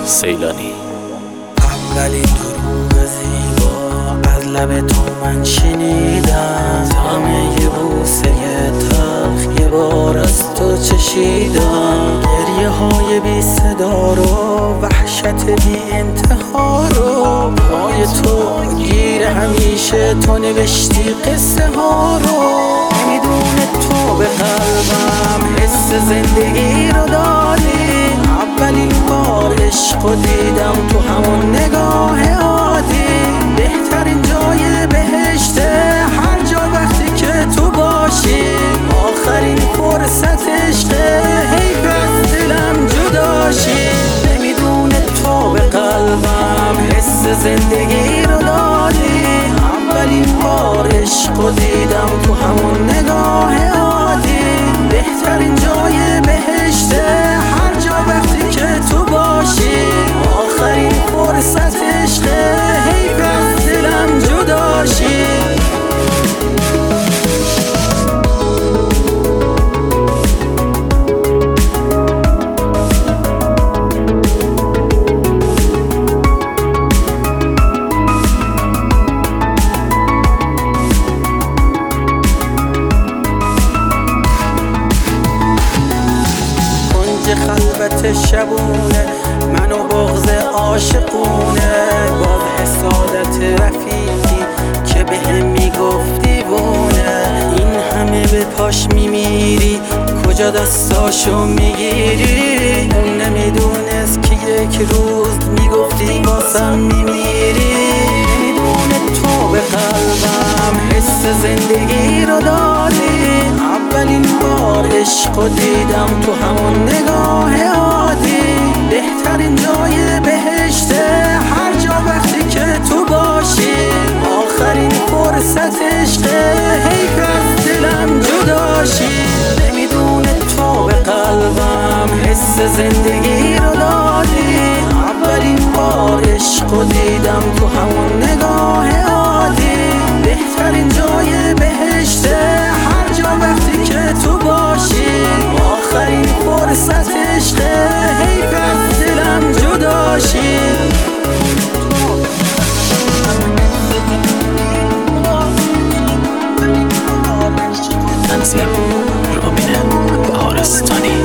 سیلانی. اولین دروغ زیبا از لب تو من شنیدم، طعم یه بوسه تلخ یه بار از تو چشیدم، گریه های بی صدا رو، وحشت بی انتها رو، پای تو گیر همیشه تو نوشتی قصه ها رو. نمیدونه تو به قلبم حس زندگی رو دادی، اولین بار عشقو دیدم تو همون نگاه عادی. بهترین جای بهشته هر جا وقتی که تو باشی، آخرین فرصت عشقه حیف از دلم جداشی. نمیدونه تو به قلبم حس زندگی رو دادی، اولین بار عشقو دیدم تو همون نگاه عادی. بهترین جای بهشته هر جا وقتی که تو باشی، آخرین فرصت عشقه حیف از دلم جداشی. خلوت شبونه منو بغض عاشقونه، باز حسادت رفیقی که به هم میگفت دیوونه. این همه به پاش میمیری کجا دستاشو میگیری، اون نمیدونست که یک روز میگفتی باسم میمیری. نمیدونه تو به قلبم حس زندگی رو دادی، اولین بار عشقو دیدم تو همون نگاه عادی. بهترین جای بهشته هر جا وقتی که تو باشی، آخرین فرصت عشقه حیف از دلم جداشی. نمیدونه تو به قلبم حس زندگی رو دادی، اولین بار عشقو دیدم تو همون نگاه عادی. بهترین جای بهشته هر جا وقتی که تو باشی، آخرین فرصت عشقه حیف از دلم جداشی. تنظیم رامین بهارستانی.